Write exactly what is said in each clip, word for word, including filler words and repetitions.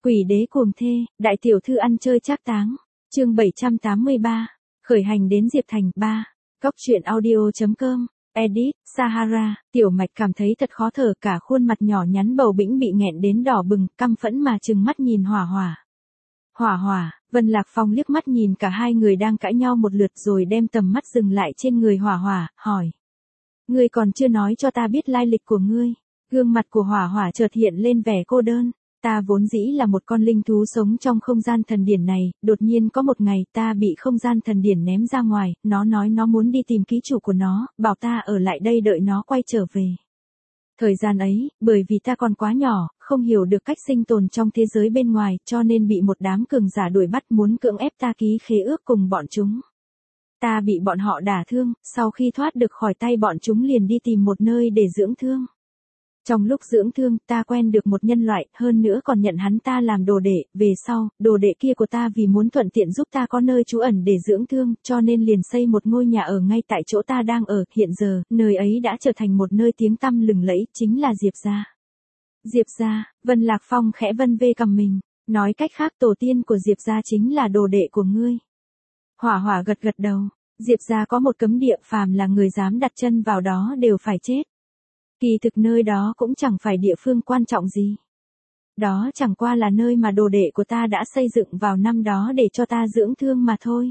Quỷ đế cuồng thê, đại tiểu thư ăn chơi trác táng. Chương bảy trăm tám mươi ba. Khởi hành đến Diệp Thành. ba. Cóc truyện audio chấm com. Edit, Sahara. Tiểu Mạch cảm thấy thật khó thở, cả khuôn mặt nhỏ nhắn bầu bĩnh bị nghẹn đến đỏ bừng, căm phẫn mà trừng mắt nhìn Hỏa Hỏa. Hỏa Hỏa, Vân Lạc Phong liếc mắt nhìn cả hai người đang cãi nhau một lượt rồi đem tầm mắt dừng lại trên người Hỏa Hỏa, hỏi. Ngươi còn chưa nói cho ta biết lai lịch của ngươi. Gương mặt của Hỏa Hỏa chợt hiện lên vẻ cô đơn. Ta vốn dĩ là một con linh thú sống trong không gian thần điển này, đột nhiên có một ngày ta bị không gian thần điển ném ra ngoài, nó nói nó muốn đi tìm ký chủ của nó, bảo ta ở lại đây đợi nó quay trở về. Thời gian ấy, bởi vì ta còn quá nhỏ, không hiểu được cách sinh tồn trong thế giới bên ngoài, cho nên bị một đám cường giả đuổi bắt muốn cưỡng ép ta ký khế ước cùng bọn chúng. Ta bị bọn họ đả thương, sau khi thoát được khỏi tay bọn chúng liền đi tìm một nơi để dưỡng thương. Trong lúc dưỡng thương, ta quen được một nhân loại, hơn nữa còn nhận hắn ta làm đồ đệ, về sau, đồ đệ kia của ta vì muốn thuận tiện giúp ta có nơi trú ẩn để dưỡng thương, cho nên liền xây một ngôi nhà ở ngay tại chỗ ta đang ở, hiện giờ, nơi ấy đã trở thành một nơi tiếng tăm lừng lẫy, chính là Diệp gia. Diệp gia, Vân Lạc Phong khẽ vân vê cầm mình, nói cách khác tổ tiên của Diệp gia chính là đồ đệ của ngươi. Hỏa Hỏa gật gật đầu, Diệp gia có một cấm địa, phàm là người dám đặt chân vào đó đều phải chết. Kỳ thực nơi đó cũng chẳng phải địa phương quan trọng gì. Đó chẳng qua là nơi mà đồ đệ của ta đã xây dựng vào năm đó để cho ta dưỡng thương mà thôi.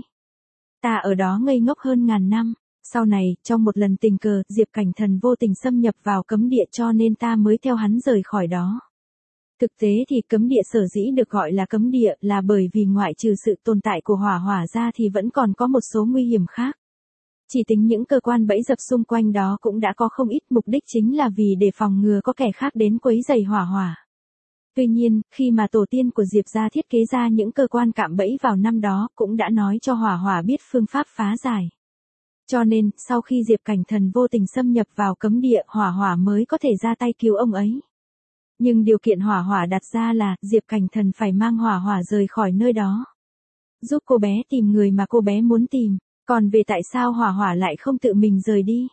Ta ở đó ngây ngốc hơn ngàn năm. Sau này, trong một lần tình cờ, Diệp Cảnh Thần vô tình xâm nhập vào cấm địa cho nên ta mới theo hắn rời khỏi đó. Thực tế thì cấm địa sở dĩ được gọi là cấm địa là bởi vì ngoại trừ sự tồn tại của Hỏa Hỏa ra thì vẫn còn có một số nguy hiểm khác. Chỉ tính những cơ quan bẫy dập xung quanh đó cũng đã có không ít, mục đích chính là vì để phòng ngừa có kẻ khác đến quấy rầy Hỏa Hỏa. Tuy nhiên, khi mà tổ tiên của Diệp gia thiết kế ra những cơ quan cạm bẫy vào năm đó cũng đã nói cho Hỏa Hỏa biết phương pháp phá giải. Cho nên, sau khi Diệp Cảnh Thần vô tình xâm nhập vào cấm địa, Hỏa Hỏa mới có thể ra tay cứu ông ấy. Nhưng điều kiện Hỏa Hỏa đặt ra là Diệp Cảnh Thần phải mang Hỏa Hỏa rời khỏi nơi đó. Giúp cô bé tìm người mà cô bé muốn tìm. Còn về tại sao Hỏa Hỏa lại không tự mình rời đi?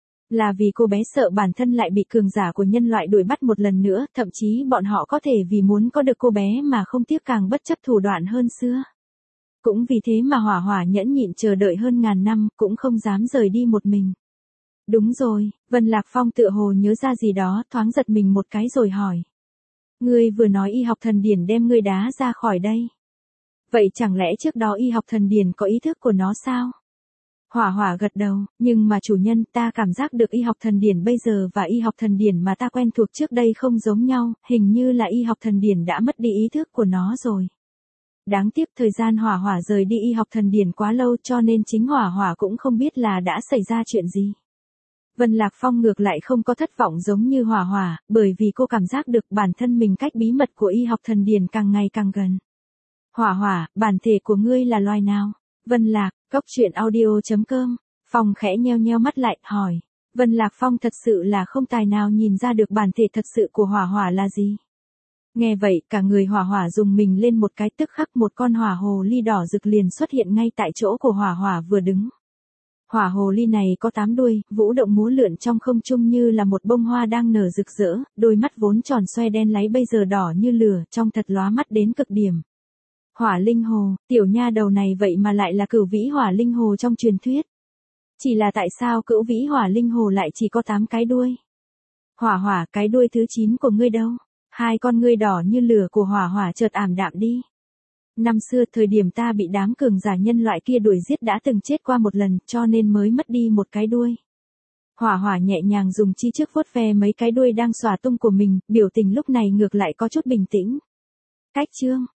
Là vì cô bé sợ bản thân lại bị cường giả của nhân loại đuổi bắt một lần nữa, thậm chí bọn họ có thể vì muốn có được cô bé mà không tiếc càng bất chấp thủ đoạn hơn xưa. Cũng vì thế mà Hỏa Hỏa nhẫn nhịn chờ đợi hơn ngàn năm, cũng không dám rời đi một mình. Đúng rồi, Vân Lạc Phong tựa hồ nhớ ra gì đó, thoáng giật mình một cái rồi hỏi. Ngươi vừa nói y học thần điển đem ngươi đá ra khỏi đây. Vậy chẳng lẽ trước đó y học thần điển có ý thức của nó sao? Hỏa Hỏa gật đầu, nhưng mà chủ nhân, ta cảm giác được y học thần điển bây giờ và y học thần điển mà ta quen thuộc trước đây không giống nhau, hình như là y học thần điển đã mất đi ý thức của nó rồi. Đáng tiếc thời gian Hỏa Hỏa rời đi y học thần điển quá lâu cho nên chính Hỏa Hỏa cũng không biết là đã xảy ra chuyện gì. Vân Lạc Phong ngược lại không có thất vọng giống như Hỏa Hỏa, bởi vì cô cảm giác được bản thân mình cách bí mật của y học thần điển càng ngày càng gần. Hỏa Hỏa, bản thể của ngươi là loài nào? Vân Lạc, cóc truyện audio chấm com. Phong khẽ nheo nheo mắt lại, hỏi. Vân Lạc Phong thật sự là không tài nào nhìn ra được bản thể thật sự của Hỏa Hỏa là gì. Nghe vậy, cả người Hỏa Hỏa dùng mình lên một cái, tức khắc một con hỏa hồ ly đỏ rực liền xuất hiện ngay tại chỗ của Hỏa Hỏa vừa đứng. Hỏa hồ ly này có tám đuôi, vũ động múa lượn trong không trung như là một bông hoa đang nở rực rỡ, đôi mắt vốn tròn xoe đen láy bây giờ đỏ như lửa, trông thật lóa mắt đến cực điểm. Hỏa linh hồ, tiểu nha đầu này vậy mà lại là cửu vĩ hỏa linh hồ trong truyền thuyết. Chỉ là tại sao cửu vĩ hỏa linh hồ lại chỉ có tám cái đuôi? Hỏa Hỏa, cái đuôi thứ chín của ngươi đâu? Hai con ngươi đỏ như lửa của Hỏa Hỏa chợt ảm đạm đi. Năm xưa thời điểm ta bị đám cường giả nhân loại kia đuổi giết đã từng chết qua một lần cho nên mới mất đi một cái đuôi. Hỏa Hỏa nhẹ nhàng dùng chi trước vuốt ve mấy cái đuôi đang xòa tung của mình, biểu tình lúc này ngược lại có chút bình tĩnh. Cách chương.